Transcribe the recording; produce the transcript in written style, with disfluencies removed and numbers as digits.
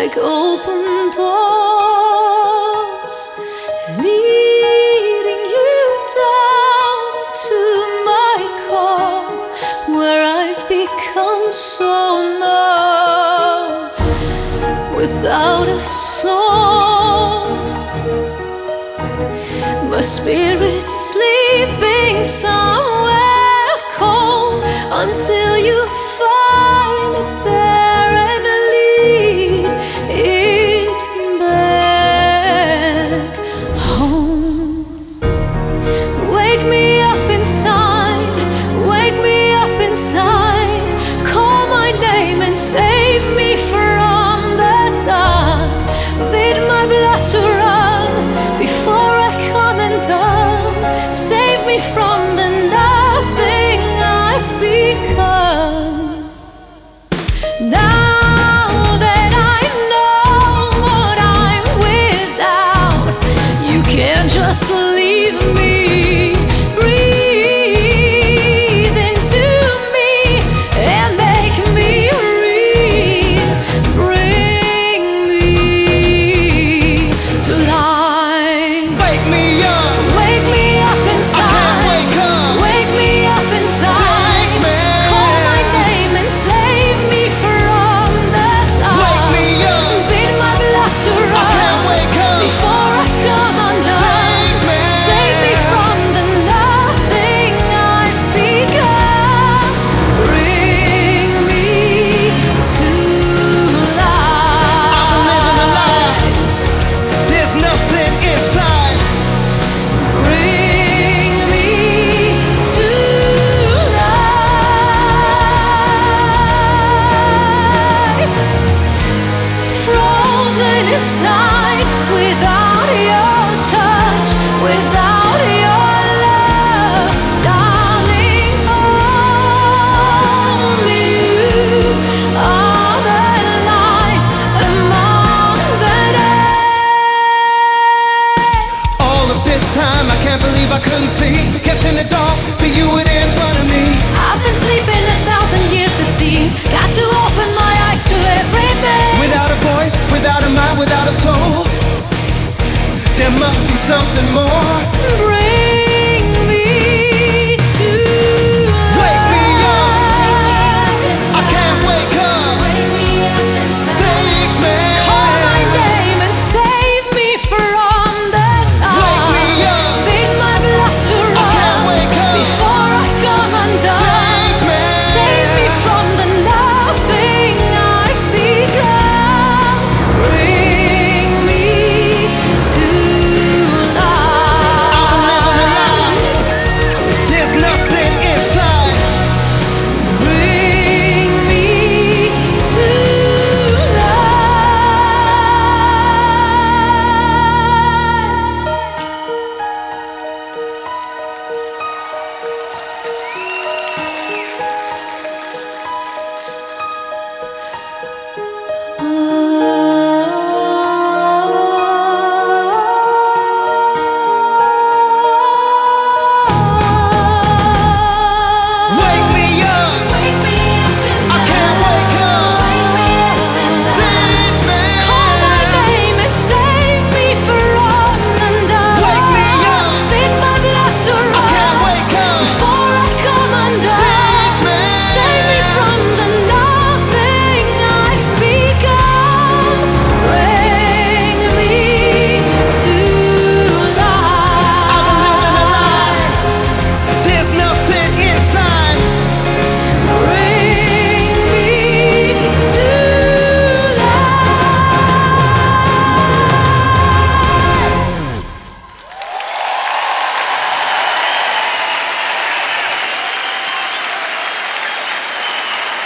like open doors, leading you down to my core, where I've become so numb, without a soul. My spirit sleeping somewhere cold, until you find it there and lead it back home. Wake me up inside, wake me up inside. Call my name and save me from the dark. Bid my blood to run before I come undone. Save me from the nothing I've become. Now that I know what I'm without, you can't just leave me. Breathe into me and make me real. Bring me to life. Wake me up. Wake me up inside. I can't wake up. Wake me up inside. Save me. Call my name and save me from the dark. Wake me up. Bid my blood to I run can't wake up. before I come undone. Save me. Save me from the nothing I've become. Bring me to life. I'm living a lie. There's nothing inside. Bring me to life. Frozen inside, without your touch, without your love, darling. Only you are the life among the dead. All of this time, I can't believe I couldn't see. Kept in the dark, but you were there in front of me. I've been sleeping 1,000 years, it seems. Got to open my eyes to everything. Without a voice, without a mind, without a soul, there must be something more. Bring